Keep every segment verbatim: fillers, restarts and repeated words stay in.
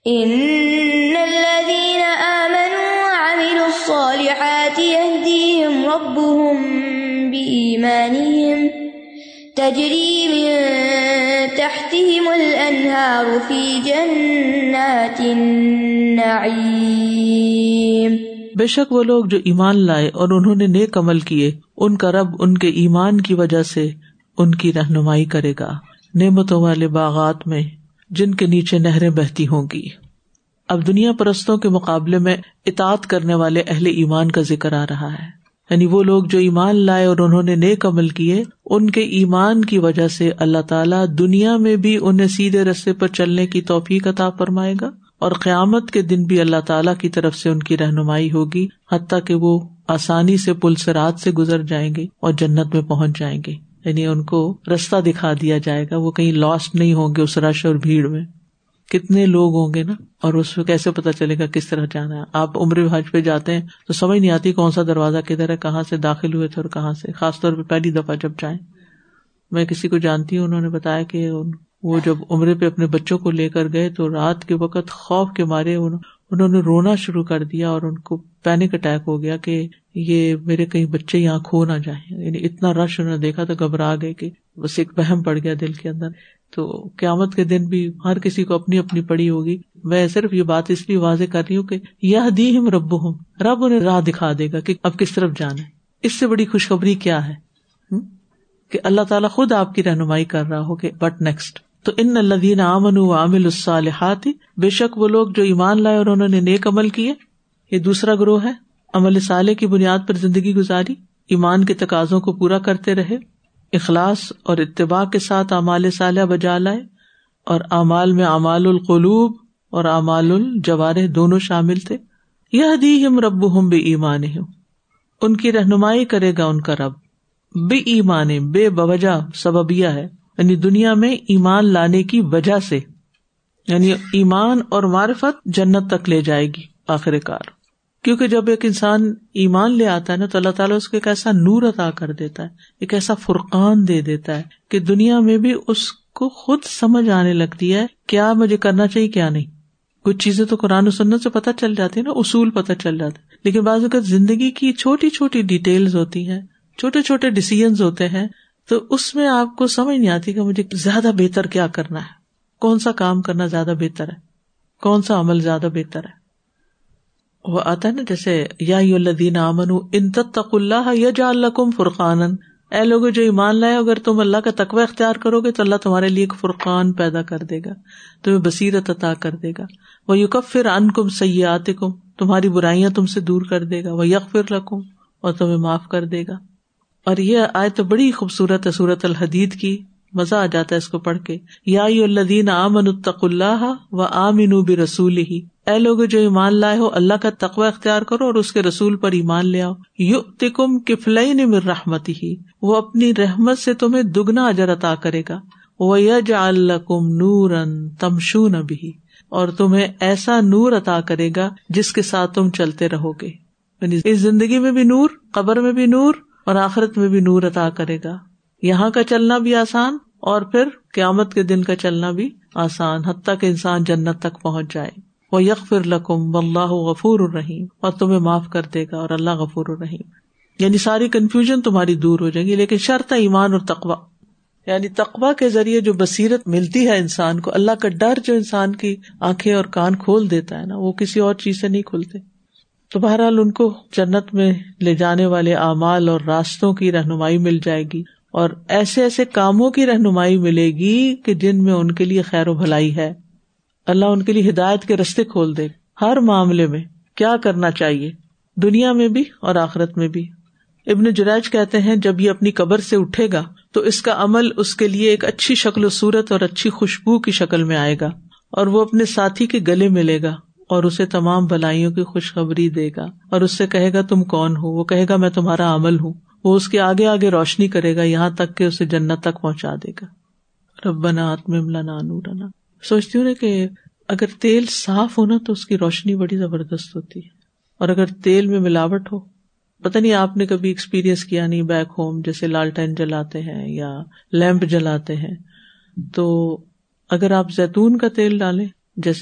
ان الذين آمنوا وعملوا الصالحات يهديهم ربهم بإيمانهم تجری من تحتهم الانہار فی جنات النعیم. بے شک وہ لوگ جو ایمان لائے اور انہوں نے نیک عمل کیے، ان کا رب ان کے ایمان کی وجہ سے ان کی رہنمائی کرے گا نعمتوں والے باغات میں جن کے نیچے نہریں بہتی ہوں گی. اب دنیا پرستوں کے مقابلے میں اطاعت کرنے والے اہل ایمان کا ذکر آ رہا ہے، یعنی وہ لوگ جو ایمان لائے اور انہوں نے نیک عمل کیے، ان کے ایمان کی وجہ سے اللہ تعالیٰ دنیا میں بھی انہیں سیدھے راستے پر چلنے کی توفیق عطا فرمائے گا، اور قیامت کے دن بھی اللہ تعالیٰ کی طرف سے ان کی رہنمائی ہوگی، حتیٰ کہ وہ آسانی سے پل صراط سے گزر جائیں گے اور جنت میں پہنچ جائیں گے. یعنی ان کو رستہ دکھا دیا جائے گا، وہ کہیں لاسٹ نہیں ہوں گے اس رش اور بھیڑ میں. کتنے لوگ ہوں گے نا، اور اس میں کیسے پتا چلے گا کس طرح جانا ہے. آپ عمرے حج پہ جاتے ہیں تو سمجھ نہیں آتی کون سا دروازہ کدھر ہے، کہاں سے داخل ہوئے تھے اور کہاں سے، خاص طور پہ پہلی دفعہ جب جائیں. میں کسی کو جانتی ہوں، انہوں نے بتایا کہ وہ جب عمرے پہ اپنے بچوں کو لے کر گئے تو رات کے وقت خوف کے مارے انہوں نے رونا شروع کر دیا، اور ان کو پینک اٹیک ہو گیا کہ یہ میرے کہیں بچے یہاں کھو نہ جائیں. یعنی اتنا رش انہوں نے دیکھا تو گھبرا گئے کہ بس ایک وہم پڑ گیا دل کے اندر. تو قیامت کے دن بھی ہر کسی کو اپنی اپنی پڑی ہوگی. میں صرف یہ بات اس لیے واضح کر رہی ہوں کہ یہدیہم ربہم، رب انہیں راہ دکھا دے گا کہ اب کس طرف جانا ہے. اس سے بڑی خوشخبری کیا ہے کہ اللہ تعالیٰ خود آپ کی رہنمائی کر رہا ہو کہ بٹ نیکسٹ. تو ان الذین آمنوا وعملوا الصالحات، بے شک وہ لوگ جو ایمان لائے اور انہوں نے نیک عمل کیے. یہ دوسرا گروہ ہے. عمل صالح کی بنیاد پر زندگی گزاری، ایمان کے تقاضوں کو پورا کرتے رہے، اخلاص اور اتباع کے ساتھ اعمال صالحہ بجا لائے، اور اعمال میں اعمال القلوب اور اعمال الجوارح دونوں شامل تھے. یہدیہم ربہم بایمانہم، ان کی رہنمائی کرے گا ان کا رب. بے ایمان، بے بوجہ سببیہ ہے، یعنی دنیا میں ایمان لانے کی وجہ سے، یعنی ایمان اور معرفت جنت تک لے جائے گی آخر کار. کیونکہ جب ایک انسان ایمان لے آتا ہے نا تو اللہ تعالیٰ اس کو ایک ایسا نور عطا کر دیتا ہے، ایک ایسا فرقان دے دیتا ہے کہ دنیا میں بھی اس کو خود سمجھ آنے لگتی ہے کیا مجھے کرنا چاہیے کیا نہیں. کچھ چیزیں تو قرآن و سنت سے پتہ چل جاتی ہیں نا، اصول پتہ چل جاتے ہیں، لیکن بعض اوقات زندگی کی چھوٹی چھوٹی ڈیٹیلز ہوتی ہیں، چھوٹے چھوٹے ڈیسیژنز ہوتے ہیں، تو اس میں آپ کو سمجھ نہیں آتی کہ مجھے زیادہ بہتر کیا کرنا ہے، کون سا کام کرنا زیادہ بہتر ہے، کون سا عمل زیادہ بہتر ہے. وہ آتا ہے نا جیسے یا ایھا الذین آمنوا ان تتقوا اللہ یجعل لکم فرقانا، اے لوگو جو ایمان لائے اگر تم اللہ کا تقوی اختیار کرو گے تو اللہ تمہارے لیے ایک فرقان پیدا کر دے گا، تمہیں بصیرت عطا کر دے گا. ویکفر عنکم سیئاتکم، تمہاری برائیاں تم سے دور کر دے گا. ویغفر لکم، اور تمہیں معاف کر دے گا. اور یہ آیت بڑی خوبصورت ہے سورۃ الحدید کی، مزہ آ جاتا ہے اس کو پڑھ کے. یا ایھا الذین آمنوا اتقوا اللہ وآمنوا برسولہ، اے لوگ جو ایمان لائے ہو اللہ کا تقوی اختیار کرو اور اس کے رسول پر ایمان لے آؤ. یؤتکم کفلین من رحمتہ، وہ اپنی رحمت سے تمہیں دگنا اجر عطا کرے گا. ویجعل لکم نورا تمشون بہ، اور تمہیں ایسا نور عطا کرے گا جس کے ساتھ تم چلتے رہو گے. یعنی اس زندگی میں بھی نور، قبر میں بھی نور، اور آخرت میں بھی نور عطا کرے گا. یہاں کا چلنا بھی آسان اور پھر قیامت کے دن کا چلنا بھی آسان، حتیٰ کہ انسان جنت تک پہنچ جائے. وَيَغْفِرْ لَكُمْ وَاللَّهُ غَفُورٌ رَحِيمٌ، اور تمہیں معاف کر دے گا اور اللہ غفور الرحیم. یعنی ساری کنفیوژن تمہاری دور ہو جائے گی، لیکن شرط ہے ایمان اور تقوی. یعنی تقوی کے ذریعے جو بصیرت ملتی ہے انسان کو، اللہ کا ڈر جو انسان کی آنکھیں اور کان کھول دیتا ہے نا، وہ کسی اور چیز سے نہیں کھلتے. تو بہرحال ان کو جنت میں لے جانے والے اعمال اور راستوں کی رہنمائی مل جائے گی، اور ایسے ایسے کاموں کی رہنمائی ملے گی کہ جن میں ان کے لیے خیر و بھلائی ہے. اللہ ان کے لیے ہدایت کے رستے کھول دے ہر معاملے میں، کیا کرنا چاہیے دنیا میں بھی اور آخرت میں بھی. ابن جریج کہتے ہیں جب یہ اپنی قبر سے اٹھے گا تو اس کا عمل اس کے لیے ایک اچھی شکل و صورت اور اچھی خوشبو کی شکل میں آئے گا، اور وہ اپنے ساتھی کے گلے ملے گا اور اسے تمام بھلائیوں کی خوشخبری دے گا، اور اس سے کہے گا تم کون ہو؟ وہ کہے گا میں تمہارا عمل ہوں. وہ اس کے آگے آگے روشنی کرے گا یہاں تک کہ اسے جنت تک پہنچا دے گا. ربنا اتمم لنا نورنا. سوچتی ہوں نا کہ اگر تیل صاف ہونا تو اس کی روشنی بڑی زبردست ہوتی ہے، اور اگر تیل میں ملاوٹ ہو، پتہ نہیں آپ نے کبھی ایکسپیرینس کیا نہیں، بیک ہوم جیسے لالٹین جلاتے ہیں یا لیمپ جلاتے ہیں، تو اگر آپ زیتون کا تیل ڈالیں، جیسے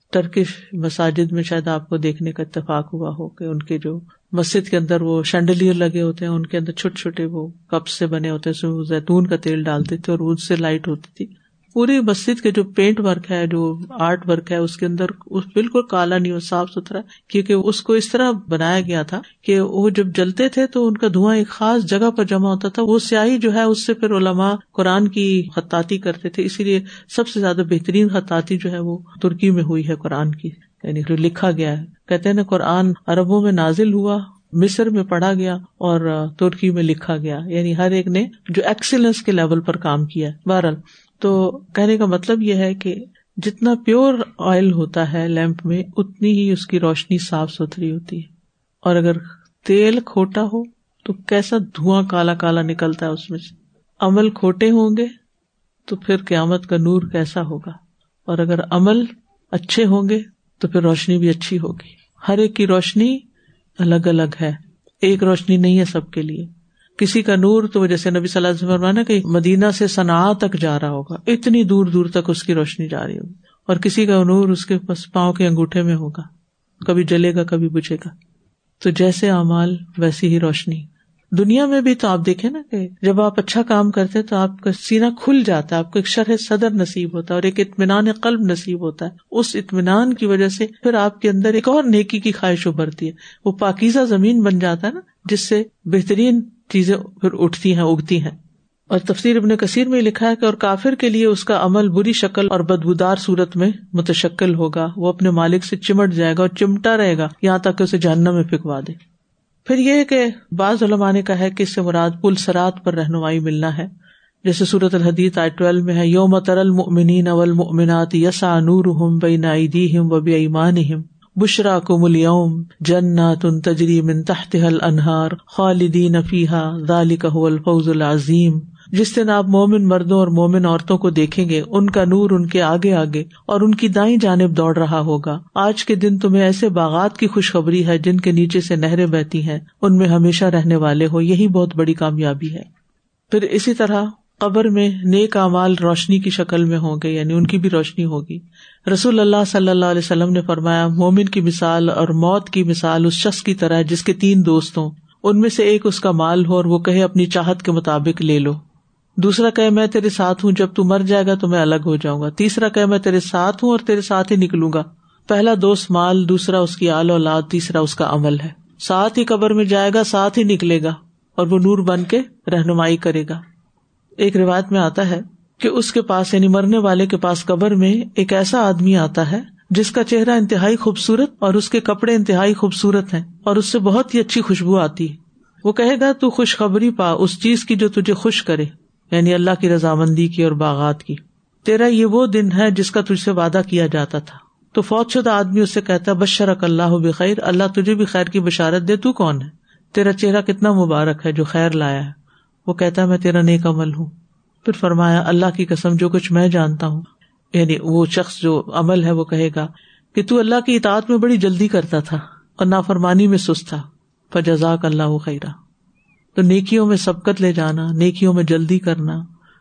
ٹرکش مساجد میں شاید آپ کو دیکھنے کا اتفاق ہوا ہو کہ ان کے جو مسجد کے اندر وہ شینڈلیئر لگے ہوتے ہیں، ان کے اندر چھوٹے چھوٹے وہ کپ سے بنے ہوتے ہیں، اس میں وہ زیتون کا تیل ڈالتے تھے اور اس سے لائٹ ہوتی تھی. پوری مسجد کے جو پینٹ ورک ہے، جو آرٹ ورک ہے، اس کے اندر بالکل کالا نہیں ہو، صاف ستھرا، کیونکہ اس کو اس طرح بنایا گیا تھا کہ وہ جب جلتے تھے تو ان کا دھواں ایک خاص جگہ پر جمع ہوتا تھا. وہ سیاہی جو ہے اس سے پھر علماء قرآن کی خطاطی کرتے تھے. اسی لیے سب سے زیادہ بہترین خطاطی جو ہے وہ ترکی میں ہوئی ہے قرآن کی، یعنی جو لکھا گیا ہے. کہتے ہیں نا قرآن عربوں میں نازل ہوا، مصر میں پڑھا گیا اور ترکی میں لکھا گیا، یعنی ہر ایک نے جو ایکسیلنس کے لیول پر کام کیا. بہرحال تو کہنے کا مطلب یہ ہے کہ جتنا پیور آئل ہوتا ہے لیمپ میں، اتنی ہی اس کی روشنی صاف ستھری ہوتی ہے. اور اگر تیل کھوٹا ہو تو کیسا دھواں کالا کالا نکلتا ہے اس میں سے. عمل کھوٹے ہوں گے تو پھر قیامت کا نور کیسا ہوگا. اور اگر عمل اچھے ہوں گے تو پھر روشنی بھی اچھی ہوگی. ہر ایک کی روشنی الگ الگ ہے، ایک روشنی نہیں ہے سب کے لیے. کسی کا نور تو جیسے نبی صلی اللہ علیہ وسلم فرمانا کہ مدینہ سے صنعاء تک جا رہا ہوگا، اتنی دور دور تک اس کی روشنی جا رہی ہوگی. اور کسی کا نور اس کے بس پاؤں کے انگوٹھے میں ہوگا، کبھی جلے گا کبھی بجھے گا. تو جیسے اعمال ویسی ہی روشنی. دنیا میں بھی تو آپ دیکھیں نا کہ جب آپ اچھا کام کرتے تو آپ کا سینہ کھل جاتا ہے، آپ کو ایک شرح صدر نصیب ہوتا ہے اور ایک اطمینان قلب نصیب ہوتا ہے. اس اطمینان کی وجہ سے پھر آپ کے اندر ایک اور نیکی کی خواہش ابھرتی ہے. وہ پاکیزہ زمین بن جاتا ہے نا، جس سے بہترین چیزیں پھر اٹھتی ہیں، اگتی ہیں. اور تفسیر ابن کثیر میں لکھا ہے کہ اور کافر کے لیے اس کا عمل بری شکل اور بدبودار صورت میں متشکل ہوگا. وہ اپنے مالک سے چمٹ جائے گا اور چمٹا رہے گا یہاں تک کہ اسے جہنم میں پھینکوا دے. پھر یہ کہ بعض علماء نے کہا ہے کہ اس سے مراد پل صراط پر رہنمائی ملنا ہے، جیسے سورۃ الحدید آیت بارہ میں ہے، یوم تری المؤمنین والمؤمنات یسعی نورہم بین ایدیہم وبایمانہم بشراکم الیوم جنات تجری من تحتها الانہار خالدین فیہا ذالک ھو الفوز العظیم. جس دن آپ مومن مردوں اور مومن عورتوں کو دیکھیں گے، ان کا نور ان کے آگے آگے اور ان کی دائیں جانب دوڑ رہا ہوگا. آج کے دن تمہیں ایسے باغات کی خوشخبری ہے جن کے نیچے سے نہریں بہتی ہیں، ان میں ہمیشہ رہنے والے ہو، یہی بہت بڑی کامیابی ہے. پھر اسی طرح قبر میں نیک اعمال روشنی کی شکل میں ہوں گے، یعنی ان کی بھی روشنی ہوگی. رسول اللہ صلی اللہ علیہ وسلم نے فرمایا، مومن کی مثال اور موت کی مثال اس شخص کی طرح ہے جس کے تین دوست ہوں، ان میں سے ایک اس کا مال ہو اور وہ کہے اپنی چاہت کے مطابق لے لو، دوسرا کہے میں تیرے ساتھ ہوں، جب تو مر جائے گا تو میں الگ ہو جاؤں گا، تیسرا کہے میں تیرے ساتھ ہوں اور تیرے ساتھ ہی نکلوں گا. پہلا دوست مال، دوسرا اس کی آل اولاد، تیسرا اس کا عمل ہے. ساتھ ہی قبر میں جائے گا، ساتھ ہی نکلے گا اور وہ نور بن کے رہنمائی کرے گا. ایک روایت میں آتا ہے کہ اس کے پاس یعنی مرنے والے کے پاس قبر میں ایک ایسا آدمی آتا ہے جس کا چہرہ انتہائی خوبصورت اور اس کے کپڑے انتہائی خوبصورت ہیں اور اس سے بہت ہی اچھی خوشبو آتی ہے. وہ کہے گا تو خوشخبری پا اس چیز کی جو تجھے خوش کرے، یعنی اللہ کی رضامندی کی اور باغات کی. تیرا یہ وہ دن ہے جس کا تجھ سے وعدہ کیا جاتا تھا. تو فوت شدہ آدمی اس سے کہتا ہے بشرک اللہ بخیر، اللہ تجھے بھی خیر کی بشارت دے، تو کون ہے؟ تیرا چہرہ کتنا مبارک ہے جو خیر لایا ہے. وہ کہتا ہے میں تیرا نیک عمل ہوں. پھر فرمایا اللہ کی قسم جو کچھ میں جانتا ہوں، یعنی وہ شخص جو عمل ہے وہ کہے گا کہ تو اللہ کی اطاعت میں بڑی جلدی کرتا تھا اور نافرمانی میں سست تھا، فجزاک اللہ خیرا. تو نیکیوں میں سبقت لے جانا، نیکیوں میں جلدی کرنا،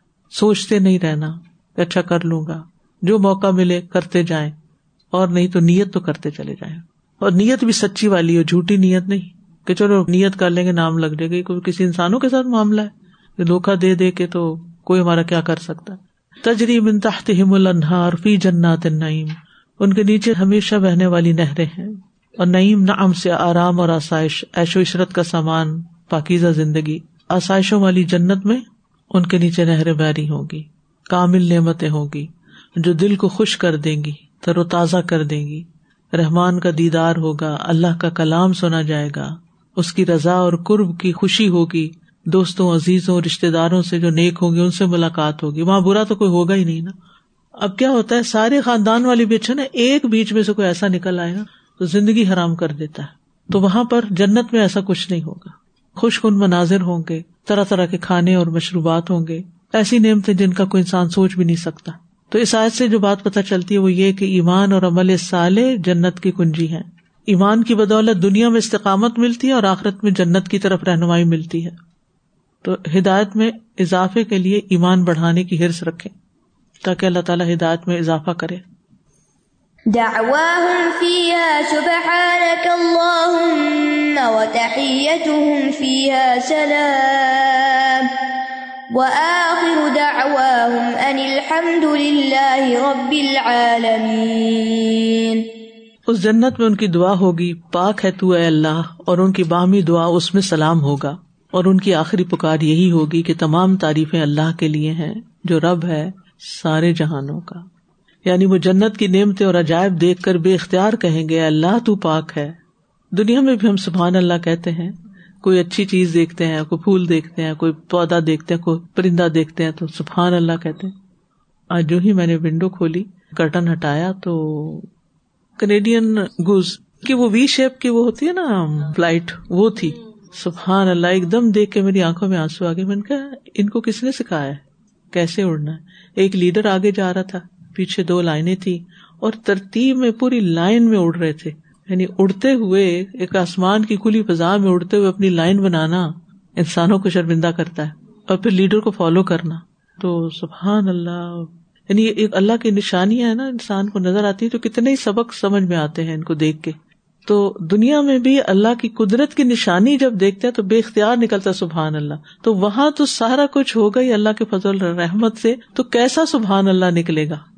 سوچتے نہیں رہنا کہ اچھا کر لوں گا، جو موقع ملے کرتے جائیں، اور نہیں تو نیت تو کرتے چلے جائیں. اور نیت بھی سچی والی ہو، جھوٹی نیت نہیں کہ چلو نیت کر لیں گے نام لگ جائے گا. کوئی کسی انسانوں کے ساتھ معاملہ ہے، دھوکہ دے دے کے تو کوئی ہمارا کیا کر سکتا. تجری من تحتہم الانہار فی جنات النعیم، ان کے نیچے ہمیشہ بہنے والی نہریں ہیں. اور نعیم نعم سے آرام اور آسائش، عیش و عشرت کا سامان، پاکیزہ زندگی. آسائشوں والی جنت میں ان کے نیچے نہریں بہ رہی ہوں گی، کامل نعمتیں ہوں گی جو دل کو خوش کر دیں گی، تر و تازہ کر دیں گی. رحمان کا دیدار ہوگا، اللہ کا کلام سنا جائے گا، اس کی رضا اور قرب کی خوشی ہوگی، دوستوں عزیزوں رشتہ داروں سے جو نیک ہوں گے ان سے ملاقات ہوگی. وہاں برا تو کوئی ہوگا ہی نہیں نا. اب کیا ہوتا ہے، سارے خاندان والی بھی اچھا نا، ایک بیچ میں سے کوئی ایسا نکل آئے گا تو زندگی حرام کر دیتا ہے. تو وہاں پر جنت میں ایسا کچھ نہیں ہوگا. خوش کن مناظر ہوں گے، طرح طرح کے کھانے اور مشروبات ہوں گے، ایسی نعمتیں جن کا کوئی انسان سوچ بھی نہیں سکتا. تو اس آیت سے جو بات پتہ چلتی ہے وہ یہ کہ ایمان اور عمل صالح جنت کی کنجی ہیں. ایمان کی بدولت دنیا میں استقامت ملتی ہے اور آخرت میں جنت کی طرف رہنمائی ملتی ہے. تو ہدایت میں اضافے کے لیے ایمان بڑھانے کی حرص رکھیں تاکہ اللہ تعالیٰ ہدایت میں اضافہ کرے. دعواهم فيها سبحانك اللهم وتحيتهم فيها سلام وآخر دعواهم أن الحمد لله رب العالمين. اس جنت میں ان کی دعا ہوگی پاک ہے تو اے اللہ، اور ان کی باہمی دعا اس میں سلام ہوگا، اور ان کی آخری پکار یہی ہوگی کہ تمام تعریفیں اللہ کے لیے ہیں جو رب ہے سارے جہانوں کا. یعنی وہ جنت کی نعمتیں اور عجائب دیکھ کر بے اختیار کہیں گے اللہ تو پاک ہے. دنیا میں بھی ہم سبحان اللہ کہتے ہیں، کوئی اچھی چیز دیکھتے ہیں، کوئی پھول دیکھتے ہیں، کوئی پودا دیکھتے ہیں، کوئی پرندہ دیکھتے ہیں تو سبحان اللہ کہتے ہیں. آج جو ہی میں نے ونڈو کھولی، کرٹن ہٹایا تو کینیڈین گوز کی وہ وی شیپ کی وہ ہوتی ہے نا فلائٹ، وہ تھی. سبحان اللہ، ایک دم دیکھ کے میری آنکھوں میں آنسو آ گئے. میں نے کہا ان کو کس نے سکھایا ہے کیسے اڑنا ہے. ایک لیڈر آگے جا رہا تھا، پیچھے دو لائنیں تھی اور ترتیب میں پوری لائن میں اڑ رہے تھے. یعنی اڑتے ہوئے ایک آسمان کی کھلی فضا میں اڑتے ہوئے اپنی لائن بنانا انسانوں کو شرمندہ کرتا ہے، اور پھر لیڈر کو فالو کرنا. تو سبحان اللہ، یعنی ایک اللہ کی نشانیاں ہے نا انسان کو نظر آتی ہے تو کتنے ہی سبق سمجھ میں آتے ہیں ان کو دیکھ کے. تو دنیا میں بھی اللہ کی قدرت کی نشانی جب دیکھتے ہیں تو بے اختیار نکلتا سبحان اللہ. تو وہاں تو سارا کچھ ہوگا ہی اللہ کے فضل رحمت سے، تو کیسا سبحان اللہ نکلے گا.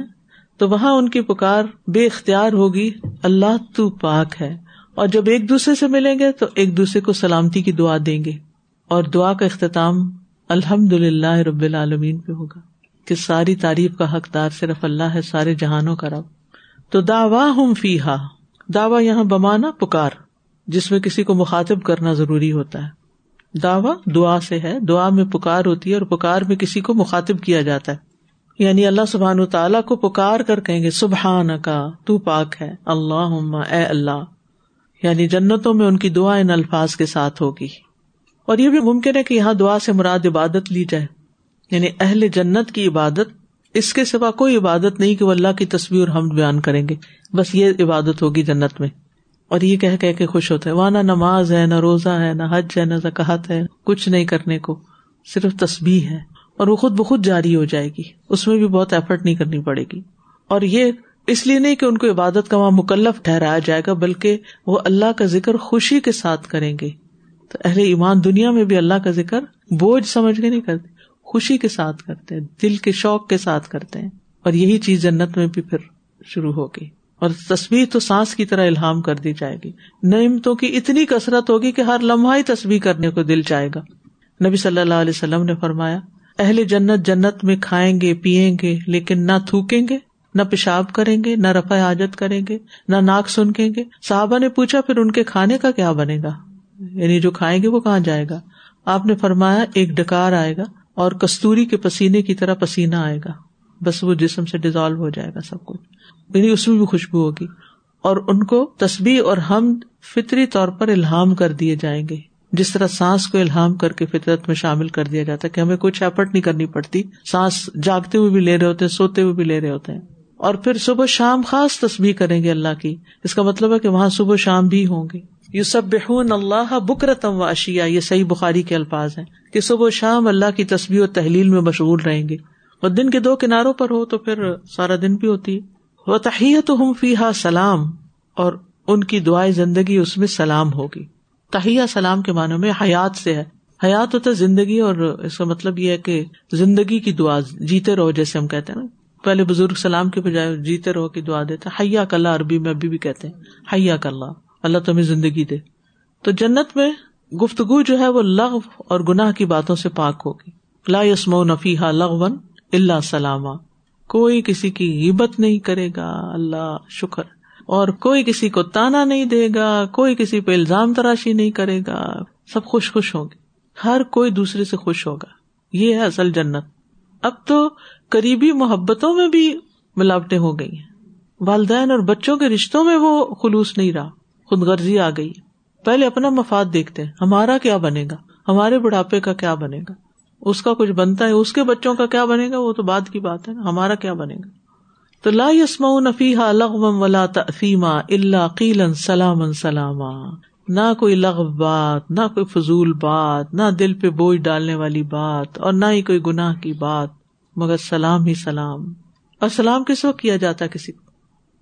تو وہاں ان کی پکار بے اختیار ہوگی اللہ تو پاک ہے. اور جب ایک دوسرے سے ملیں گے تو ایک دوسرے کو سلامتی کی دعا دیں گے، اور دعا کا اختتام الحمدللہ رب العالمین پہ ہوگا کہ ساری تعریف کا حقدار صرف اللہ ہے، سارے جہانوں کا رب. تو دعواہم فیہا، دعویٰ یہاں بمانا پکار، جس میں کسی کو مخاطب کرنا ضروری ہوتا ہے. دعویٰ دعا سے ہے، دعا میں پکار ہوتی ہے اور پکار میں کسی کو مخاطب کیا جاتا ہے. یعنی اللہ سبحانہ وتعالیٰ کو پکار کر کہیں گے سبحانکا تو پاک ہے، اللہم اے اللہ. یعنی جنتوں میں ان کی دعا ان الفاظ کے ساتھ ہوگی. اور یہ بھی ممکن ہے کہ یہاں دعا سے مراد عبادت لی جائے، یعنی اہل جنت کی عبادت، اس کے سوا کوئی عبادت نہیں کہ وہ اللہ کی تسبیح اور حمد بیان کریں گے، بس یہ عبادت ہوگی جنت میں. اور یہ کہہ کہہ کے خوش ہوتے ہیں، وہاں نہ نماز ہے، نہ روزہ ہے، نہ حج ہے، نہ زکوٰۃ ہے، کچھ نہیں کرنے کو، صرف تسبیح ہے. اور وہ خود بخود جاری ہو جائے گی، اس میں بھی بہت ایفرٹ نہیں کرنی پڑے گی. اور یہ اس لیے نہیں کہ ان کو عبادت کا وہاں مکلف ٹھہرایا جائے گا، بلکہ وہ اللہ کا ذکر خوشی کے ساتھ کریں گے. تو اہل ایمان دنیا میں بھی اللہ کا ذکر بوجھ سمجھ کے نہیں کرتے، خوشی کے ساتھ کرتے ہیں، دل کے شوق کے ساتھ کرتے ہیں. اور یہی چیز جنت میں بھی پھر شروع ہوگی. اور تسبیح تو سانس کی طرح الہام کر دی جائے گی. نعمتوں کی اتنی کثرت ہوگی کہ ہر لمحہ ہی تسبیح کرنے کو دل چاہے گا. نبی صلی اللہ علیہ وسلم نے فرمایا اہل جنت جنت میں کھائیں گے پیئیں گے لیکن نہ تھوکیں گے، نہ پیشاب کریں گے، نہ رفع حاجت کریں گے، نہ ناک سنکیں گے. صحابہ نے پوچھا پھر ان کے کھانے کا کیا بنے گا، یعنی جو کھائیں گے وہ کہاں جائے گا؟ آپ نے فرمایا ایک ڈکار آئے گا اور کستوری کے پسینے کی طرح پسینہ آئے گا، بس وہ جسم سے ڈیزالو ہو جائے گا سب کچھ، یعنی اس میں بھی خوشبو ہوگی. اور ان کو تسبیح اور حمد فطری طور پر الہام کر دیے جائیں گے، جس طرح سانس کو الہام کر کے فطرت میں شامل کر دیا جاتا ہے کہ ہمیں کچھ ایفرٹ نہیں کرنی پڑتی، سانس جاگتے ہوئے بھی لے رہے ہوتے ہیں، سوتے ہوئے بھی لے رہے ہوتے ہیں. اور پھر صبح شام خاص تسبیح کریں گے اللہ کی. اس کا مطلب ہے کہ وہاں صبح شام بھی ہوں گے. یسبحون اللہ بکرۃ و عشیٰ، یہ صحیح بخاری کے الفاظ ہیں کہ صبح و شام اللہ کی تسبیح و تحلیل میں مشغول رہیں گے. اور دن کے دو کناروں پر ہو تو پھر سارا دن بھی ہوتی ہے. وتحیتہم فیہا سلام، اور ان کی دعائیں زندگی اس میں سلام ہوگی. تحیہ سلام کے معنی میں حیات سے ہے. حیات ہوتا ہے زندگی، اور اس کا مطلب یہ ہے کہ زندگی کی دعا، جیتے رہو جیسے ہم کہتے ہیں نا. پہلے بزرگ سلام کے بجائے جیتے رہو کی دعا دیتے ہیں. حیاک اللہ عربی میں ابھی بھی کہتے ہیں حیاک اللہ، اللہ تمہیں زندگی دے. تو جنت میں گفتگو جو ہے وہ لغو اور گناہ کی باتوں سے پاک ہوگی. لا یسمعون فیہا لغوا الا سلاما، کوئی کسی کی غیبت نہیں کرے گا، اللہ شکر. اور کوئی کسی کو تانا نہیں دے گا، کوئی کسی پہ الزام تراشی نہیں کرے گا، سب خوش خوش ہوں گے، ہر کوئی دوسرے سے خوش ہوگا. یہ ہے اصل جنت. اب تو قریبی محبتوں میں بھی ملاوٹیں ہو گئی ہیں، والدین اور بچوں کے رشتوں میں وہ خلوص نہیں رہا، خود غرضی آ گئی. پہلے اپنا مفاد دیکھتے ہیں، ہمارا کیا بنے گا، ہمارے بڑھاپے کا کیا بنے گا، اس کا کچھ بنتا ہے، اس کے بچوں کا کیا بنے گا وہ تو بعد کی بات ہے نا، ہمارا کیا بنے گا. تو لا یسمعون فیہا لغوا ولا تأثیما الا قیلا سلاما سلاما، نہ کوئی لغو بات، نہ کوئی فضول بات، نہ دل پہ بوجھ ڈالنے والی بات، اور نہ ہی کوئی گناہ کی بات، مگر سلام ہی سلام. اور سلام کس وقت کیا جاتا ہے کسی کو؟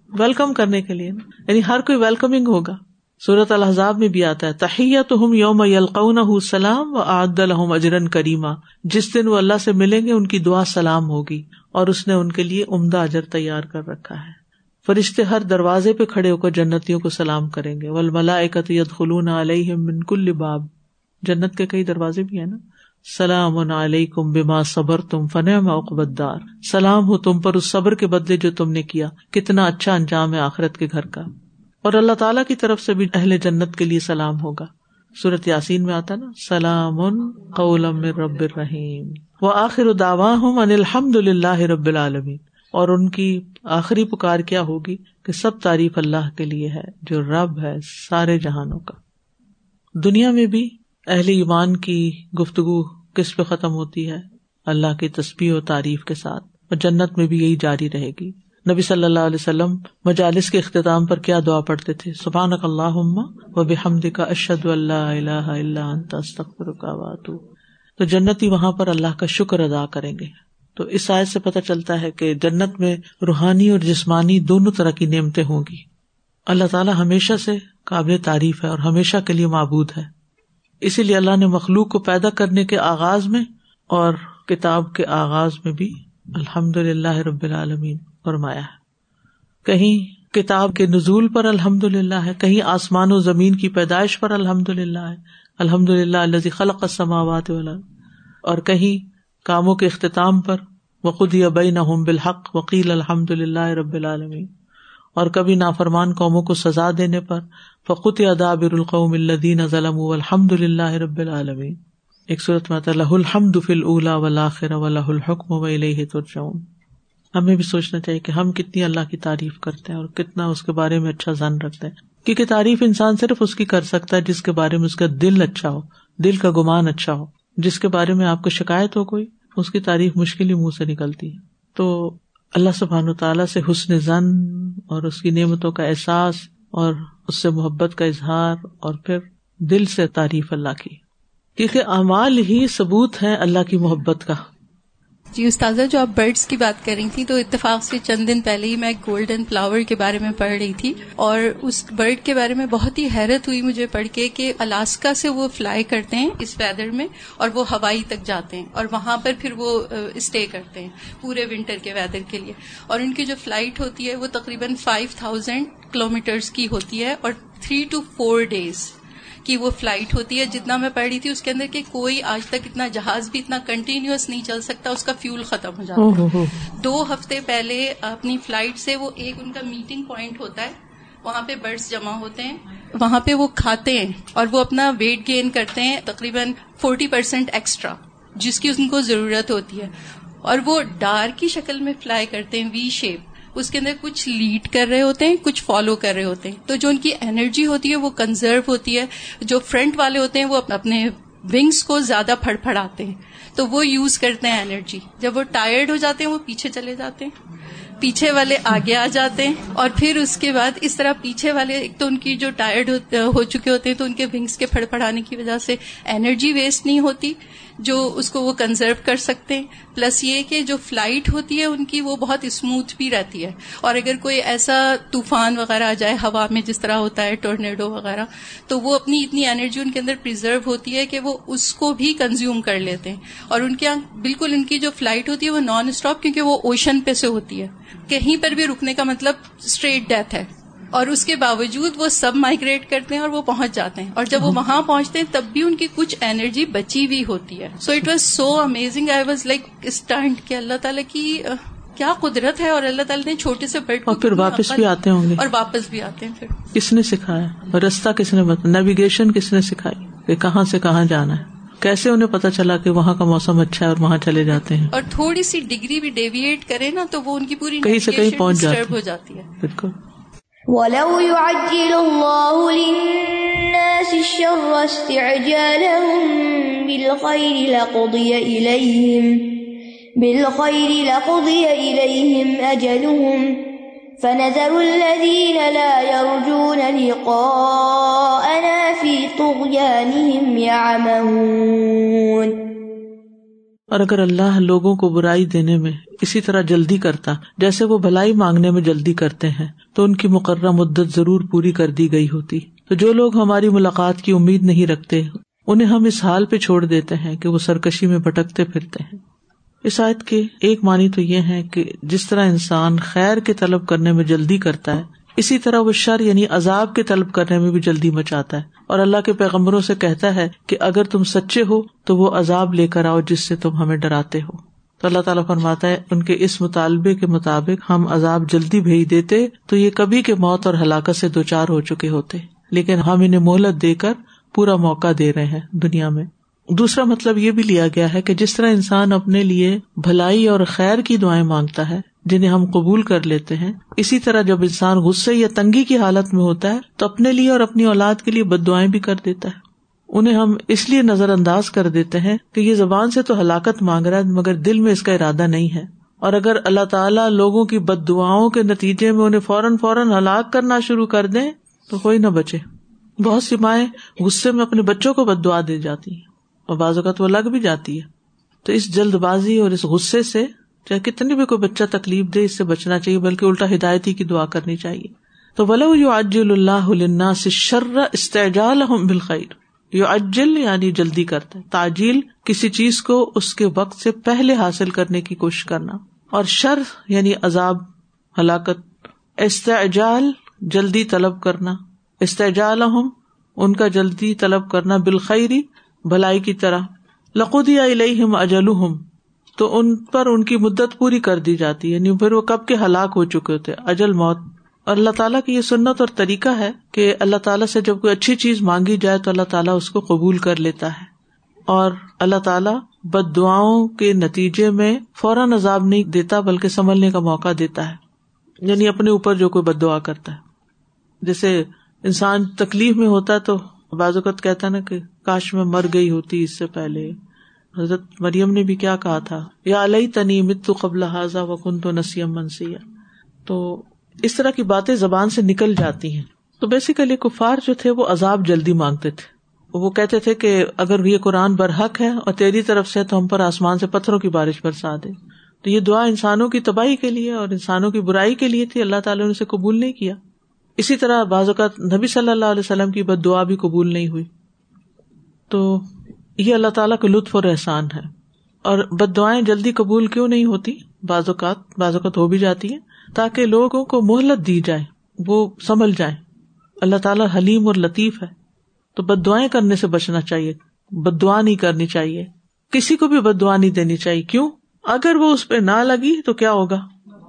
ویلکم کرنے کے لیے، یعنی ہر کوئی ویلکمنگ ہوگا. سورۃ الاحزاب میں بھی آتا ہے تحیتہم یوم یلقونہ سلام واعد لہم اجرا کریما. جس دن وہ اللہ سے ملیں گے ان کی دعا سلام ہوگی اور اس نے ان کے لیے عمدہ اجر تیار کر رکھا ہے. فرشتے ہر دروازے پہ کھڑے ہو کر جنتیوں کو سلام کریں گے. والملائکۃ یدخلون علیہم من کل باب. جنت کے کئی دروازے بھی ہیں نا. سلام علیکم بما صبرتم فنعم عقبی الدار. سلام ہو تم پر اس صبر کے بدلے جو تم نے کیا، کتنا اچھا انجام ہے آخرت کے گھر کا. اور اللہ تعالیٰ کی طرف سے بھی اہل جنت کے لیے سلام ہوگا. سورۃ یاسین میں آتا نا سلام قولا من رب الرحیم وآخر دعواہم ان الحمد للہ رب العالمین. اور ان کی آخری پکار کیا ہوگی کہ سب تعریف اللہ کے لیے ہے جو رب ہے سارے جہانوں کا. دنیا میں بھی اہل ایمان کی گفتگو کس پہ ختم ہوتی ہے؟ اللہ کی تسبیح و تعریف کے ساتھ. اور جنت میں بھی یہی جاری رہے گی. نبی صلی اللہ علیہ وسلم مجالس کے اختتام پر کیا دعا پڑھتے تھے؟ سبحانک اللہم و بحمدک اشہد ان لا الہ الا انت استغفرک و اتوب. تو جنتی وہاں پر اللہ کا شکر ادا کریں گے. تو اس آیت سے پتہ چلتا ہے کہ جنت میں روحانی اور جسمانی دونوں طرح کی نعمتیں ہوں گی. اللہ تعالیٰ ہمیشہ سے قابل تعریف ہے اور ہمیشہ کے لیے معبود ہے. اسی لیے اللہ نے مخلوق کو پیدا کرنے کے آغاز میں اور کتاب کے آغاز میں بھی الحمد للہ رب العالمین فرمایا ہے. کہیں کتاب کے نزول پر الحمد للہ ہے، کہیں آسمان و زمین کی پیدائش پر الحمد للہ ہے، الحمد للہ الذی خلق السماوات والارض. اور کہیں کاموں کے اختتام پر وقضی بینہم بالحق وقیل الحمد للہ رب العالمین. اور کبھی نافرمان قوموں کو سزا دینے پر فقطع دابر القوم الذین ظلموا والحمد للہ رب العالمین. ایک سورۃ میں آتا ہے لہ الحمد فی الاولی والآخرہ ولہ الحکم والیہ ترجعون. ہمیں بھی سوچنا چاہیے کہ ہم کتنی اللہ کی تعریف کرتے ہیں اور کتنا اس کے بارے میں اچھا ظن رکھتے ہیں. کیونکہ تعریف انسان صرف اس کی کر سکتا ہے جس کے بارے میں اس کا دل اچھا ہو، دل کا گمان اچھا ہو. جس کے بارے میں آپ کو شکایت ہو کوئی، اس کی تعریف مشکل ہی منہ سے نکلتی ہے. تو اللہ سبحانہ وتعالیٰ سے حسن ظن اور اس کی نعمتوں کا احساس اور اس سے محبت کا اظہار اور پھر دل سے تعریف اللہ کی، کیونکہ اعمال ہی ثبوت ہے اللہ کی محبت کا. جی استاذہ، جو آپ برڈز کی بات کر رہی تھی تو اتفاق سے چند دن پہلے ہی میں گولڈن فلاور کے بارے میں پڑھ رہی تھی اور اس برڈ کے بارے میں بہت ہی حیرت ہوئی مجھے پڑھ کے کہ الاسکا سے وہ فلائی کرتے ہیں اس ویدر میں اور وہ ہوائی تک جاتے ہیں اور وہاں پر پھر وہ اسٹے کرتے ہیں پورے ونٹر کے ویدر کے لیے. اور ان کی جو فلائٹ ہوتی ہے وہ تقریباً فائیو تھاؤزینڈ کلو میٹرز کی ہوتی ہے اور تھری ٹو فور ڈیز کی وہ فلائٹ ہوتی ہے. جتنا میں پڑھ رہی تھی اس کے اندر کہ کوئی آج تک اتنا جہاز بھی اتنا کنٹینیوس نہیں چل سکتا، اس کا فیول ختم ہو جاتا ہے. دو ہفتے پہلے اپنی فلائٹ سے وہ ایک ان کا میٹنگ پوائنٹ ہوتا ہے، وہاں پہ برڈز جمع ہوتے ہیں، وہاں پہ وہ کھاتے ہیں اور وہ اپنا ویٹ گین کرتے ہیں تقریباً فورٹی پرسینٹ ایکسٹرا جس کی ان کو ضرورت ہوتی ہے. اور وہ ڈار کی شکل میں فلائی کرتے ہیں، وی شیپ. اس کے اندر کچھ لیڈ کر رہے ہوتے ہیں، کچھ فالو کر رہے ہوتے ہیں. تو جو ان کی انرجی ہوتی ہے وہ کنزرو ہوتی ہے. جو فرنٹ والے ہوتے ہیں وہ اپنے ونگز کو زیادہ پھڑ پھڑاتے ہیں تو وہ یوز کرتے ہیں انرجی. جب وہ ٹائرڈ ہو جاتے ہیں وہ پیچھے چلے جاتے ہیں، پیچھے والے آگے آ جاتے ہیں اور پھر اس کے بعد اس طرح پیچھے والے ایک تو ان کی جو ٹائرڈ ہو چکے ہوتے ہیں تو ان کے ونگز کے پھڑ پھڑانے کی وجہ سے انرجی ویسٹ نہیں ہوتی جو اس کو وہ کنزرو کر سکتے ہیں. پلس یہ کہ جو فلائٹ ہوتی ہے ان کی وہ بہت اسموتھ بھی رہتی ہے. اور اگر کوئی ایسا طوفان وغیرہ آ جائے ہوا میں جس طرح ہوتا ہے ٹورنیڈو وغیرہ، تو وہ اپنی اتنی انرجی ان کے اندر پریزرو ہوتی ہے کہ وہ اس کو بھی کنزیوم کر لیتے ہیں. اور ان کے بالکل ان کی جو فلائٹ ہوتی ہے وہ نان اسٹاپ، کیونکہ وہ اوشن پہ سے ہوتی ہے، کہیں پر بھی رکنے کا مطلب اسٹریٹ ڈیتھ ہے. اور اس کے باوجود وہ سب مائگریٹ کرتے ہیں اور وہ پہنچ جاتے ہیں. اور جب وہ وہاں پہنچتے ہیں تب بھی ان کی کچھ انرجی بچی ہوئی ہوتی ہے. So it was so amazing. I was like stunned کہ اللہ تعالیٰ کی کیا قدرت ہے. اور اللہ تعالیٰ نے چھوٹے سے برڈ کو اور پھر واپس بھی آتے ہوں گے اور واپس بھی آتے ہیں. پھر کس نے سکھایا؟ رستہ کس نے بتایا؟ نیویگیشن کس نے سکھائی کہ کہاں سے کہاں جانا ہے؟ کیسے انہیں پتا چلا کہ وہاں کا موسم اچھا ہے اور وہاں چلے جاتے ہیں؟ اور تھوڑی سی ڈگری بھی ڈیویٹ کرے نا تو وہ ان کی پوری کہیں سے کہیں پہنچ ڈسٹرب ہو جاتی ہے. بالکل. وَلَوْ يُعَجِّلُ اللَّهُ لِلنَّاسِ الشَّرَّ اسْتِعْجَالَهُم بِالْخَيْرِ لَقُضِيَ إِلَيْهِمْ بِالْخَيْرِ لَقُضِيَ إِلَيْهِمْ أَجَلُهُمْ فَنَذَرُ الَّذِينَ لَا يَرْجُونَ لِقَاءَنَا فِي طُغْيَانِهِمْ يَعْمَهُونَ. اور اگر اللہ لوگوں کو برائی دینے میں اسی طرح جلدی کرتا جیسے وہ بھلائی مانگنے میں جلدی کرتے ہیں تو ان کی مقررہ مدت ضرور پوری کر دی گئی ہوتی. تو جو لوگ ہماری ملاقات کی امید نہیں رکھتے انہیں ہم اس حال پہ چھوڑ دیتے ہیں کہ وہ سرکشی میں بھٹکتے پھرتے ہیں. اس آیت کے ایک معنی تو یہ ہے کہ جس طرح انسان خیر کے طلب کرنے میں جلدی کرتا ہے اسی طرح وہ شر یعنی عذاب کے طلب کرنے میں بھی جلدی مچاتا ہے، اور اللہ کے پیغمبروں سے کہتا ہے کہ اگر تم سچے ہو تو وہ عذاب لے کر آؤ جس سے تم ہمیں ڈراتے ہو. تو اللہ تعالیٰ فرماتا ہے ان کے اس مطالبے کے مطابق ہم عذاب جلدی بھیج دیتے تو یہ کبھی کے موت اور ہلاکت سے دوچار ہو چکے ہوتے، لیکن ہم انہیں مہلت دے کر پورا موقع دے رہے ہیں دنیا میں. دوسرا مطلب یہ بھی لیا گیا ہے کہ جس طرح انسان اپنے لیے بھلائی اور خیر کی دعائیں مانگتا ہے جنہیں ہم قبول کر لیتے ہیں، اسی طرح جب انسان غصے یا تنگی کی حالت میں ہوتا ہے تو اپنے لیے اور اپنی اولاد کے لیے بد دعائیں بھی کر دیتا ہے. انہیں ہم اس لیے نظر انداز کر دیتے ہیں کہ یہ زبان سے تو ہلاکت مانگ رہا ہے مگر دل میں اس کا ارادہ نہیں ہے، اور اگر اللہ تعالیٰ لوگوں کی بد دعاؤں کے نتیجے میں انہیں فوراً فوراً ہلاک کرنا شروع کر دیں تو کوئی نہ بچے. بہت سی مائیں غصے میں اپنے بچوں کو بد دعا دے جاتی ہیں اور بعض اوقات وہ لگ بھی جاتی ہے. تو اس جلد بازی اور اس غصے سے چاہے کتنی بھی کوئی بچہ تکلیف دے اس سے بچنا چاہیے، بلکہ الٹا ہدایتی کی دعا کرنی چاہیے. تو وَلَوْ يُعَجِّلُ اللَّهُ لِلنَّاسِ الشَّرَّ اسْتِعْجَالَهُمْ بِالْخَيْرِ. یعجل یعنی جلدی کرتا ہے، تعجیل کسی چیز کو اس کے وقت سے پہلے حاصل کرنے کی کوشش کرنا، اور شر یعنی عذاب ہلاکت. استعجال جلدی طلب کرنا، استعجالہم ان کا جلدی طلب کرنا، بالخیر بھلائی کی طرح. لقضی الیہم اجلہم تو ان پر ان کی مدت پوری کر دی جاتی ہے، یعنی پھر وہ کب کے ہلاک ہو چکے ہوتے، اجل موت. اور اللہ تعالیٰ کی یہ سنت اور طریقہ ہے کہ اللہ تعالیٰ سے جب کوئی اچھی چیز مانگی جائے تو اللہ تعالیٰ اس کو قبول کر لیتا ہے، اور اللہ تعالیٰ بد دعاؤں کے نتیجے میں فوراً عذاب نہیں دیتا بلکہ سنبھلنے کا موقع دیتا ہے. یعنی اپنے اوپر جو کوئی بد دعا کرتا ہے، جیسے انسان تکلیف میں ہوتا ہے تو بعض اوقات کہتا ہے نا کہ کاش میں مر گئی ہوتی اس سے پہلے. حضرت مریم نے بھی کیا کہا تھا، یا لیتنی مت قبل ھذا وکنت نسیا منسیا. تو اس طرح کی باتیں زبان سے نکل جاتی ہیں. تو بیسیکلی کفار جو تھے وہ عذاب جلدی مانگتے تھے. وہ کہتے تھے کہ اگر یہ قرآن برحق ہے اور تیری طرف سے تو ہم پر آسمان سے پتھروں کی بارش برسا دے. تو یہ دعا انسانوں کی تباہی کے لیے اور انسانوں کی برائی کے لیے تھی، اللہ تعالیٰ نے اسے قبول نہیں کیا. اسی طرح بعض اوقات نبی صلی اللہ علیہ وسلم کی بد دعا بھی قبول نہیں ہوئی. تو یہ اللہ تعالیٰ کا لطف اور احسان ہے. اور بد دعائیں جلدی قبول کیوں نہیں ہوتی؟ بعض اوقات بعض اوقات ہو بھی جاتی ہیں تاکہ لوگوں کو مہلت دی جائے، وہ سنبھل جائیں. اللہ تعالیٰ حلیم اور لطیف ہے. تو بد دعائیں کرنے سے بچنا چاہیے، بد دعا نہیں کرنی چاہیے، کسی کو بھی بد دعا نہیں دینی چاہیے. کیوں؟ اگر وہ اس پہ نہ لگی تو کیا ہوگا؟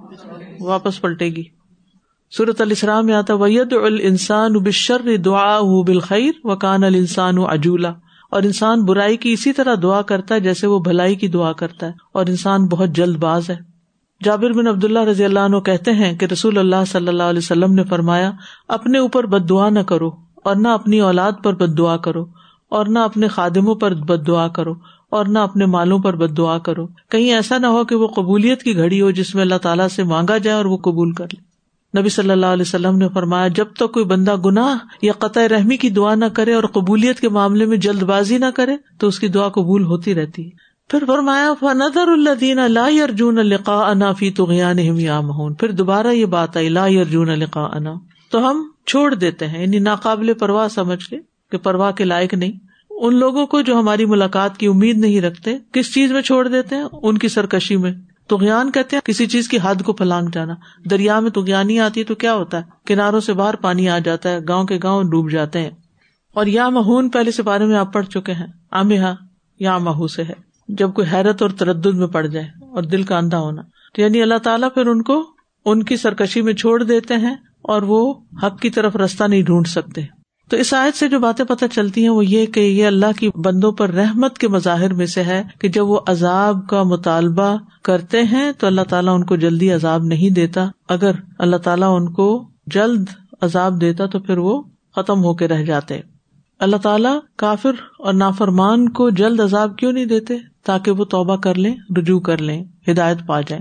واپس پلٹے گی. سورۃ الاسراء میں آتا وَيَدْعُ الْإِنسَانُ بِالشَّرِّ دُعَاءُهُ بِالْخَيْرِ وَكَانَ الْإِنسَانُ عَجُولًا. اور انسان برائی کی اسی طرح دعا کرتا ہے جیسے وہ بھلائی کی دعا کرتا ہے، اور انسان بہت جلد باز ہے. جابر بن عبداللہ رضی اللہ عنہ کہتے ہیں کہ رسول اللہ صلی اللہ علیہ وسلم نے فرمایا، اپنے اوپر بد دعا نہ کرو، اور نہ اپنی اولاد پر بد دعا کرو، اور نہ اپنے خادموں پر بد دعا کرو، اور نہ اپنے مالوں پر بد دعا کرو. کہیں ایسا نہ ہو کہ وہ قبولیت کی گھڑی ہو جس میں اللہ تعالیٰ سے مانگا جائے اور وہ قبول کر لے. نبی صلی اللہ علیہ وسلم نے فرمایا، جب تک کوئی بندہ گناہ یا قطع رحمی کی دعا نہ کرے اور قبولیت کے معاملے میں جلد بازی نہ کرے تو اس کی دعا قبول ہوتی رہتی ہے. پھر فرمایا فَنَذَرُ الَّذِينَ لَا يَرْجُونَ لِقَاءَنَا فِي طُغْيَانِهِمْ يَعْمَهُونَ. پھر دوبارہ یہ بات آئی لا يَرْجُونَ لِقَاءَنَا، تو ہم چھوڑ دیتے ہیں، یعنی ناقابل پرواہ سمجھ لے کہ پرواہ کے لائق نہیں ان لوگوں کو جو ہماری ملاقات کی امید نہیں رکھتے. کس چیز میں چھوڑ دیتے ہیں؟ ان کی سرکشی میں. طغیان کہتے ہیں کسی چیز کی حد کو پھلانگ جانا. دریا میں طغیانی آتی ہے تو کیا ہوتا ہے؟ کناروں سے باہر پانی آ جاتا ہے، گاؤں کے گاؤں ڈوب جاتے ہیں. اور یا مہون پہلے سے بارے میں آپ پڑھ چکے ہیں، آمہا یا مہو سے ہے جب کوئی حیرت اور تردد میں پڑ جائے اور دل کا اندھا ہونا. تو یعنی اللہ تعالیٰ پھر ان کو ان کی سرکشی میں چھوڑ دیتے ہیں اور وہ حق کی طرف رستہ نہیں ڈھونڈ سکتے. تو اس آیت سے جو باتیں پتہ چلتی ہیں وہ یہ کہ یہ اللہ کی بندوں پر رحمت کے مظاہر میں سے ہے کہ جب وہ عذاب کا مطالبہ کرتے ہیں تو اللہ تعالیٰ ان کو جلدی عذاب نہیں دیتا. اگر اللہ تعالیٰ ان کو جلد عذاب دیتا تو پھر وہ ختم ہو کے رہ جاتے. اللہ تعالیٰ کافر اور نافرمان کو جلد عذاب کیوں نہیں دیتے؟ تاکہ وہ توبہ کر لیں، رجوع کر لیں، ہدایت پا جائیں.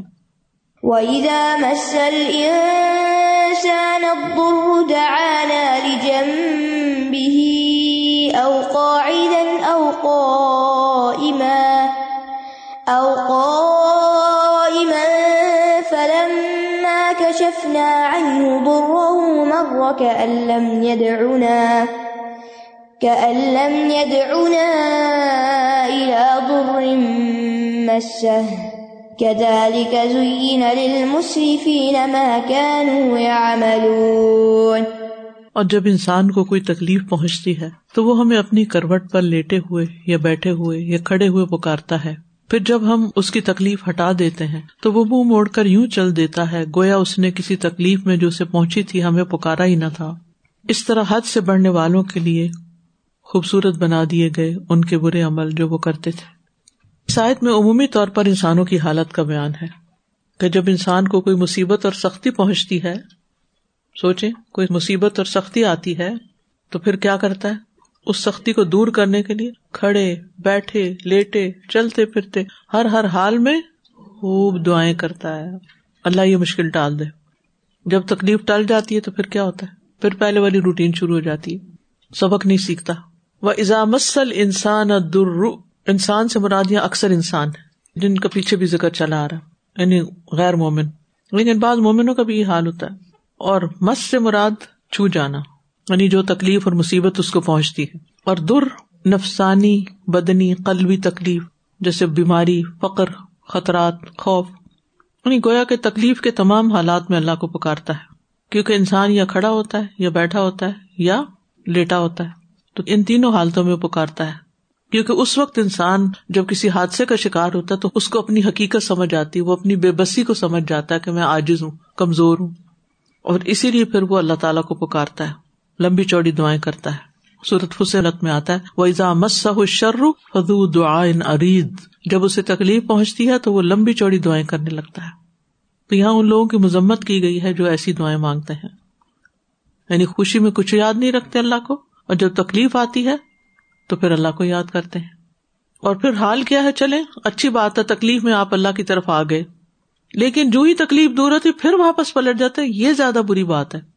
وَإِذَا مَسَّ الْإِنسَانَ الضُّرُّ دَعَانَا لِجَنبِهِ أَوْ قَاعِدًا أَوْ قَائِمًا كأن لم يدعنا كأن لم يدعنا إلى ضر مسه كذلك زين للمسرفين ما كانوا يعملون. اور جب انسان کو کوئی تکلیف پہنچتی ہے تو وہ ہمیں اپنی کروٹ پر لیٹے ہوئے یا بیٹھے ہوئے یا کھڑے ہوئے پکارتا ہے. پھر جب ہم اس کی تکلیف ہٹا دیتے ہیں تو وہ منہ موڑ کر یوں چل دیتا ہے گویا اس نے کسی تکلیف میں جو اسے پہنچی تھی ہمیں پکارا ہی نہ تھا. اس طرح حد سے بڑھنے والوں کے لیے خوبصورت بنا دیے گئے ان کے برے عمل جو وہ کرتے تھے. اس آیت میں عمومی طور پر انسانوں کی حالت کا بیان ہے کہ جب انسان کو کوئی مصیبت اور سختی پہنچتی ہے، سوچیں کوئی مصیبت اور سختی آتی ہے تو پھر کیا کرتا ہے؟ اس سختی کو دور کرنے کے لیے کھڑے بیٹھے لیٹے چلتے پھرتے ہر ہر حال میں خوب دعائیں کرتا ہے، اللہ یہ مشکل ٹال دے. جب تکلیف ٹل جاتی ہے تو پھر کیا ہوتا ہے؟ پھر پہلے والی روٹین شروع ہو جاتی ہے، سبق نہیں سیکھتا. وَإِذَا مَسَّ الْإِنسَانَ الضُّرُّ، انسان سے مراد یہاں اکثر انسان ہے جن کا پیچھے بھی ذکر چلا آ رہا، یعنی غیر مومن، لیکن بعض مومنوں کا بھی یہ حال ہوتا ہے. اور مس سے مراد چھو جانا، یعنی جو تکلیف اور مصیبت اس کو پہنچتی ہے. اور در نفسانی بدنی قلبی تکلیف جیسے بیماری، فقر، خطرات، خوف، یعنی گویا کہ تکلیف کے تمام حالات میں اللہ کو پکارتا ہے، کیونکہ انسان یا کھڑا ہوتا ہے یا بیٹھا ہوتا ہے یا لیٹا ہوتا ہے، تو ان تینوں حالتوں میں پکارتا ہے. کیونکہ اس وقت انسان جب کسی حادثے کا شکار ہوتا ہے تو اس کو اپنی حقیقت سمجھ آتی ہے، وہ اپنی بے بسی کو سمجھ جاتا ہے کہ میں عاجز ہوں، کمزور ہوں، اور اسی لیے پھر وہ اللہ تعالیٰ کو پکارتا ہے، لمبی چوڑی دعائیں کرتا ہے. سورۃ فصلت میں آتا ہے وَإِذَا مَسَّهُ الشَّرُّ فَذُو دُعَاءٍ عَرِيضٍ، جب اسے تکلیف پہنچتی ہے تو وہ لمبی چوڑی دعائیں کرنے لگتا ہے. تو یہاں ان لوگوں کی مذمت کی گئی ہے جو ایسی دعائیں مانگتے ہیں، یعنی خوشی میں کچھ یاد نہیں رکھتے اللہ کو، اور جب تکلیف آتی ہے تو پھر اللہ کو یاد کرتے ہیں. اور پھر حال کیا ہے؟ چلیں اچھی بات ہے تکلیف میں آپ اللہ کی طرف آ گئے، لیکن جو ہی تکلیف دور ہوتی پھر واپس پلٹ جاتے، یہ زیادہ بری بات ہے.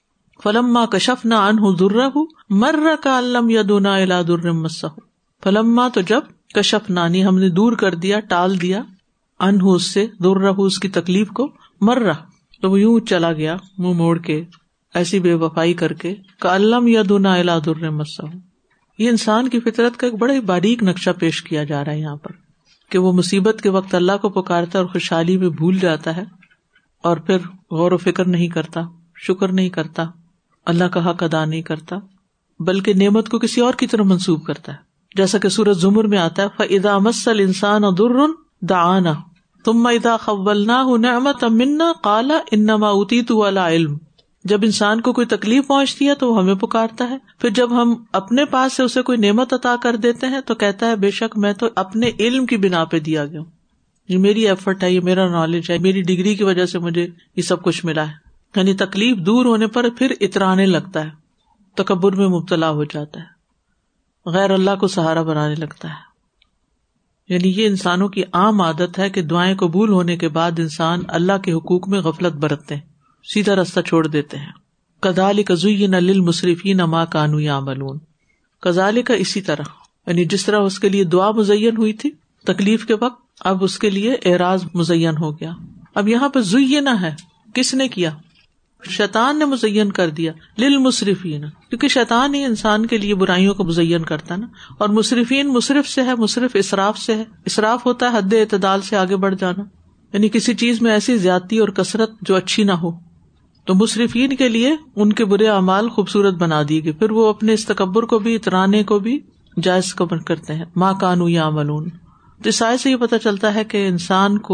فلما کشفنا عنہ ضرہ مر کأن لم یدعنا الی ضر مسہ، فلما تو جب کشفنا نی ہم نے دور کر دیا، ٹال دیا، عنہ اس سے، ضرہ اس کی تکلیف کو، مرہ تو وہ یوں چلا گیا منہ موڑ کے، ایسی بے وفائی کر کے، کأن لم یدعنا الی ضر مسہ. یہ انسان کی فطرت کا ایک بڑا ہی باریک نقشہ پیش کیا جا رہا ہے یہاں پر کہ وہ مصیبت کے وقت اللہ کو پکارتا ہے اور خوشحالی میں بھول جاتا ہے، اور پھر غور و فکر نہیں کرتا، شکر نہیں کرتا، اللہ کا حق ادا نہیں کرتا، بلکہ نعمت کو کسی اور کی طرف منسوب کرتا ہے. جیسا کہ سورۃ زمر میں آتا ہے فَإِذَا مَسَّ الْإِنسَانَ ضُرٌّ دَعَانَا ثُمَّ إِذَا خَوَّلْنَاهُ نِعْمَةً مِنَّا قَالَ إِنَّمَا أُوتِيتُهُ عَلَىٰ عِلْمٍ. جب انسان کو کوئی تکلیف پہنچتی ہے تو وہ ہمیں پکارتا ہے، پھر جب ہم اپنے پاس سے اسے کوئی نعمت عطا کر دیتے ہیں تو کہتا ہے بے شک میں تو اپنے علم کی بنا پہ دیا گیا ہوں، یہ میری ایفرٹ ہے، یہ میرا نالج ہے، میری ڈگری کی وجہ سے مجھے یہ سب کچھ ملا ہے. یعنی تکلیف دور ہونے پر پھر اترانے لگتا ہے، تکبر میں مبتلا ہو جاتا ہے، غیر اللہ کو سہارا بنانے لگتا ہے. یعنی یہ انسانوں کی عام عادت ہے کہ دعائیں قبول ہونے کے بعد انسان اللہ کے حقوق میں غفلت برتتے ہیں، سیدھا راستہ چھوڑ دیتے ہیں. کذالک زین للمسرفین ما کانوا یعملون، کذالک اسی طرح، یعنی جس طرح اس کے لیے دعا مزین ہوئی تھی تکلیف کے وقت، اب اس کے لیے اعراض مزین ہو گیا. اب یہاں پہ زینا ہے، کس نے کیا؟ شیطان نے مزین کر دیا للمسرفین، کیونکہ شیطان ہی انسان کے لیے برائیوں کو مزین کرتا ہے نا. اور مسرفین مصرف سے ہے، مصرف اسراف سے ہے، اسراف ہوتا ہے حد اعتدال سے آگے بڑھ جانا، یعنی کسی چیز میں ایسی زیادتی اور کثرت جو اچھی نہ ہو. تو مسرفین کے لیے ان کے برے اعمال خوبصورت بنا دیے گئے، پھر وہ اپنے اس تکبر کو بھی، اترانے کو بھی جائز قبول کرتے ہیں. ما کانوا یعملون. اس آیت سے یہ پتہ چلتا ہے کہ انسان کو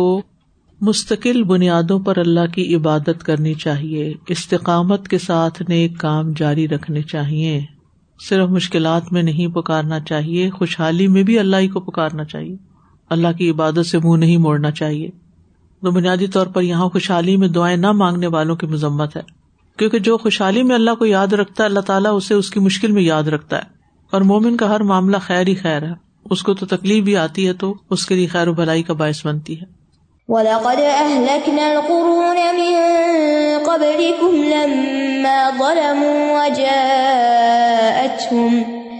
مستقل بنیادوں پر اللہ کی عبادت کرنی چاہیے، استقامت کے ساتھ نیک کام جاری رکھنے چاہیے، صرف مشکلات میں نہیں پکارنا چاہیے، خوشحالی میں بھی اللہ ہی کو پکارنا چاہیے، اللہ کی عبادت سے منہ نہیں موڑنا چاہیے. تو بنیادی طور پر یہاں خوشحالی میں دعائیں نہ مانگنے والوں کی مذمت ہے، کیونکہ جو خوشحالی میں اللہ کو یاد رکھتا ہے اللہ تعالیٰ اسے اس کی مشکل میں یاد رکھتا ہے. اور مومن کا ہر معاملہ خیر ہی خیر ہے، اس کو تو تکلیف بھی آتی ہے تو اس کے لیے خیر و بھلائی کا باعث بنتی ہے. وَلَقَدْ أَهْلَكْنَا الْقُرُونَ مِن قَبْلِكُمْ لَمَّا ظَلَمُوا وَجَاءَتْهُمْ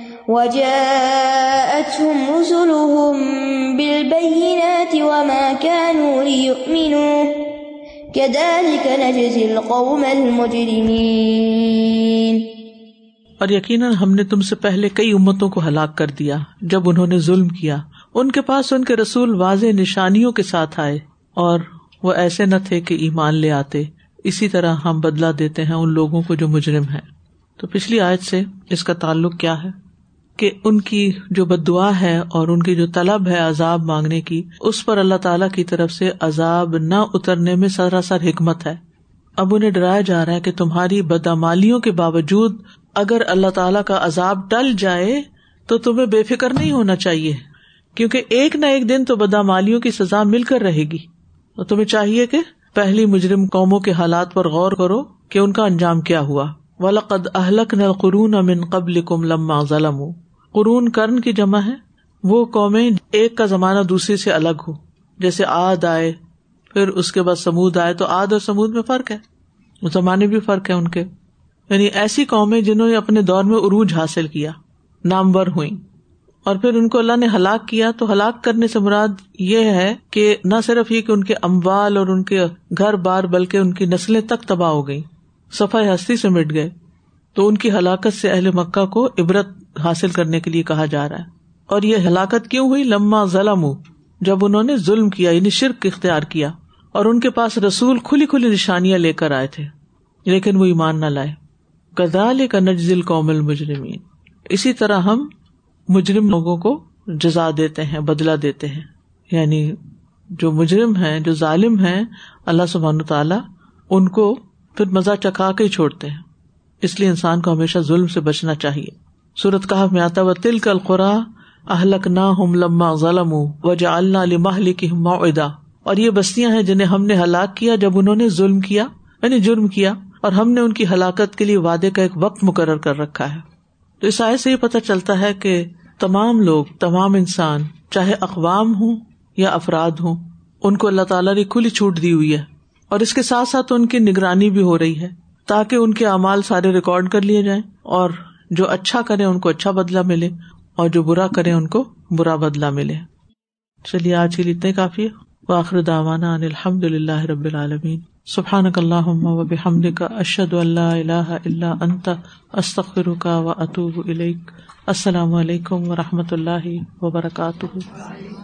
وَجَاءَتْهُمْ رُسُلُهُم بِالْبَيِّنَاتِ وَمَا كَانُوا لِيُؤْمِنُوا كذلك نجزي القوم المجرمين۔ اور یقیناً ہم نے تم سے پہلے کئی امتوں کو ہلاک کر دیا جب انہوں نے ظلم کیا، ان کے پاس ان کے رسول واضح نشانیوں کے ساتھ آئے اور وہ ایسے نہ تھے کہ ایمان لے آتے، اسی طرح ہم بدلہ دیتے ہیں ان لوگوں کو جو مجرم ہیں۔ تو پچھلی آیت سے اس کا تعلق کیا ہے کہ ان کی جو بددعا ہے اور ان کی جو طلب ہے عذاب مانگنے کی، اس پر اللہ تعالیٰ کی طرف سے عذاب نہ اترنے میں سراسر حکمت ہے۔ اب انہیں ڈرایا جا رہا ہے کہ تمہاری بدعمالیوں کے باوجود اگر اللہ تعالیٰ کا عذاب ٹل جائے تو تمہیں بے فکر نہیں ہونا چاہیے، کیونکہ ایک نہ ایک دن تو بدعمالیوں کی سزا مل کر رہے گی۔ تو تمہیں چاہیے کہ پہلی مجرم قوموں کے حالات پر غور کرو کہ ان کا انجام کیا ہوا۔ وَلَقَدْ أَهْلَكْنَا الْقُرُونَ مِنْ قَبْلِكُمْ لَمَّا ظَلَمُوا، قرون کرن کی جمع ہے وہ قومیں ایک کا زمانہ دوسرے سے الگ ہو، جیسے عاد آئے پھر اس کے بعد سمود آئے، تو عاد اور سمود میں فرق ہے، زمانے بھی فرق ہے ان کے، یعنی ایسی قومیں جنہوں نے اپنے دور میں عروج حاصل کیا، نامور ہوئیں، اور پھر ان کو اللہ نے ہلاک کیا۔ تو ہلاک کرنے سے مراد یہ ہے کہ نہ صرف یہ کہ ان کے اموال اور ان کے گھر بار بلکہ ان کی نسلیں تک تباہ ہو گئیں، صفحہ ہستی سے مٹ گئے۔ تو ان کی ہلاکت سے اہل مکہ کو عبرت حاصل کرنے کے لیے کہا جا رہا ہے۔ اور یہ ہلاکت کیوں ہوئی؟ لما ظلموا، جب انہوں نے ظلم کیا یعنی شرک اختیار کیا، اور ان کے پاس رسول کھلی کھلی نشانیاں لے کر آئے تھے لیکن وہ ایمان نہ لائے۔ کذالک نجزی القوم المجرمین، اسی طرح ہم مجرم لوگوں کو جزا دیتے ہیں، بدلہ دیتے ہیں، یعنی جو مجرم ہیں، جو ظالم ہیں، اللہ سبحانہ تعالیٰ ان کو پھر مزہ چکھا کے ہی چھوڑتے ہیں۔ اس لیے انسان کو ہمیشہ ظلم سے بچنا چاہیے۔ سورۃ کہف میں آتا ہے وَتِلْكَ الْقُرَىٰ أَهْلَكْنَاهُمْ لَمَّا ظَلَمُوا وَجَعَلْنَا لِمَهْلِكِهِمْ مَوْعِدًا، اور یہ بستیاں ہیں جنہیں ہم نے ہلاک کیا جب انہوں نے ظلم کیا یعنی جرم کیا، اور ہم نے ان کی ہلاکت کے لیے وعدے کا ایک وقت مقرر کر رکھا ہے۔ تو اس آیت سے یہ پتہ چلتا ہے کہ تمام لوگ، تمام انسان، چاہے اقوام ہوں یا افراد ہوں، ان کو اللہ تعالیٰ نے کھلی چھوٹ دی ہوئی ہے، اور اس کے ساتھ ساتھ ان کی نگرانی بھی ہو رہی ہے تاکہ ان کے اعمال سارے ریکارڈ کر لیے جائیں، اور جو اچھا کریں ان کو اچھا بدلہ ملے اور جو برا کریں ان کو برا بدلہ ملے۔ چلیے آج کے لیے اتنے کافی ہے۔ وآخر دعوانا ان الحمد للہ رب العالمین۔ سبحانک اللہم وبحمدک، اشہد ان لا الہ الا انت، استغفرک واتوب الیک۔ السلام علیکم ورحمۃ اللہ وبرکاتہ۔